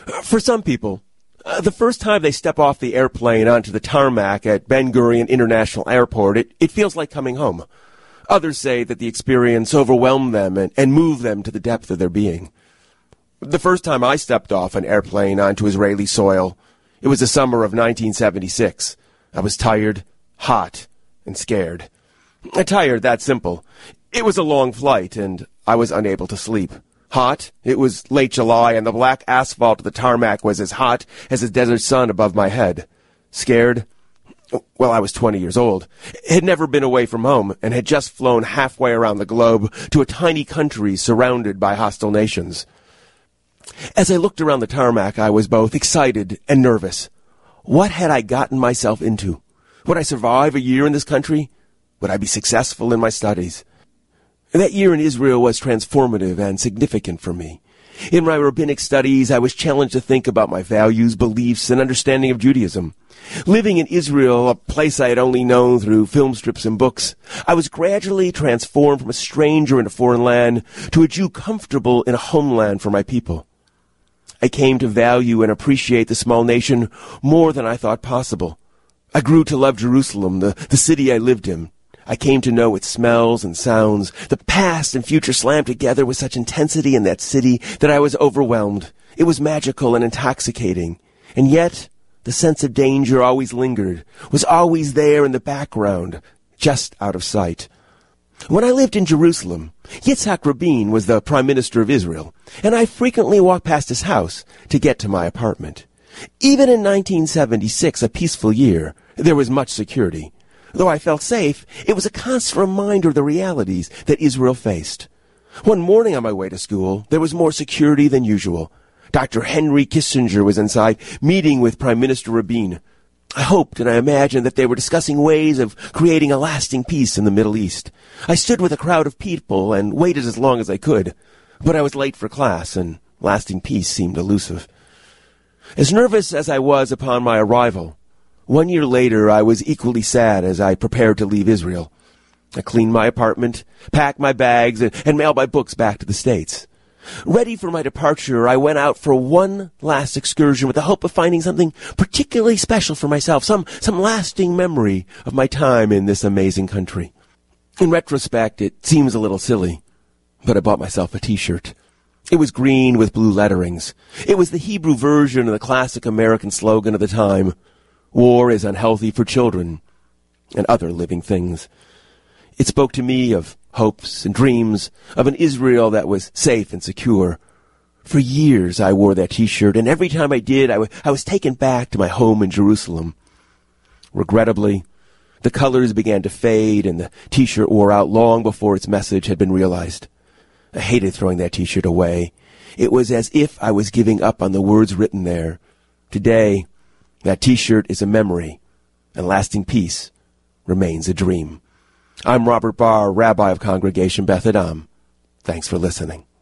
For some people, the first time they step off the airplane onto the tarmac at Ben Gurion International Airport, it feels like coming home. Others say that the experience overwhelmed them and moved them to the depth of their being. The first time I stepped off an airplane onto Israeli soil, it was the summer of 1976. I was tired, hot, and scared. Tired, that simple. It was a long flight, and I was unable to sleep. Hot, it was late July, and the black asphalt of the tarmac was as hot as the desert sun above my head. Scared? Well, I was 20 years old, had never been away from home, and had just flown halfway around the globe to a tiny country surrounded by hostile nations. As I looked around the tarmac, I was both excited and nervous. What had I gotten myself into? Would I survive a year in this country? Would I be successful in my studies? That year in Israel was transformative and significant for me. In my rabbinic studies, I was challenged to think about my values, beliefs, and understanding of Judaism. Living in Israel, a place I had only known through film strips and books, I was gradually transformed from a stranger in a foreign land to a Jew comfortable in a homeland for my people. I came to value and appreciate the small nation more than I thought possible. I grew to love Jerusalem, the city I lived in. I came to know its smells and sounds. The past and future slammed together with such intensity in that city that I was overwhelmed. It was magical and intoxicating. And yet, the sense of danger always lingered, was always there in the background, just out of sight. When I lived in Jerusalem, Yitzhak Rabin was the Prime Minister of Israel, and I frequently walked past his house to get to my apartment. Even in 1976, a peaceful year, there was much security. Though I felt safe, it was a constant reminder of the realities that Israel faced. One morning on my way to school, there was more security than usual. Dr. Henry Kissinger was inside, meeting with Prime Minister Rabin. I hoped and I imagined that they were discussing ways of creating a lasting peace in the Middle East. I stood with a crowd of people and waited as long as I could. But I was late for class, and lasting peace seemed elusive. As nervous as I was upon my arrival, 1 year later I was equally sad as I prepared to leave Israel. I cleaned my apartment, packed my bags, and mailed my books back to the States. Ready for my departure, I went out for one last excursion with the hope of finding something particularly special for myself, some lasting memory of my time in this amazing country. In retrospect, it seems a little silly, but I bought myself a T-shirt. It was green with blue letterings. It was the Hebrew version of the classic American slogan of the time, "War is unhealthy for children and other living things." It spoke to me of hopes and dreams, of an Israel that was safe and secure. For years I wore that T-shirt, and every time I did, I was taken back to my home in Jerusalem. Regrettably, the colors began to fade, and the T-shirt wore out long before its message had been realized. I hated throwing that T-shirt away. It was as if I was giving up on the words written there. Today, that T-shirt is a memory, and lasting peace remains a dream. I'm Robert Barr, Rabbi of Congregation Beth Adam. Thanks for listening.